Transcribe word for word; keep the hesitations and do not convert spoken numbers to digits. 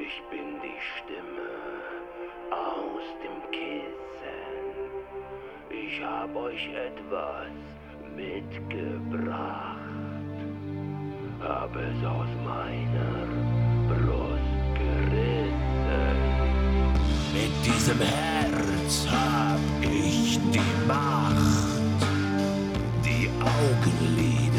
Ich bin die Stimme aus dem Kissen. Ich hab euch etwas mitgebracht. Hab es aus meiner Brust gerissen. Mit diesem Herz hab ich die Macht, die Augenlider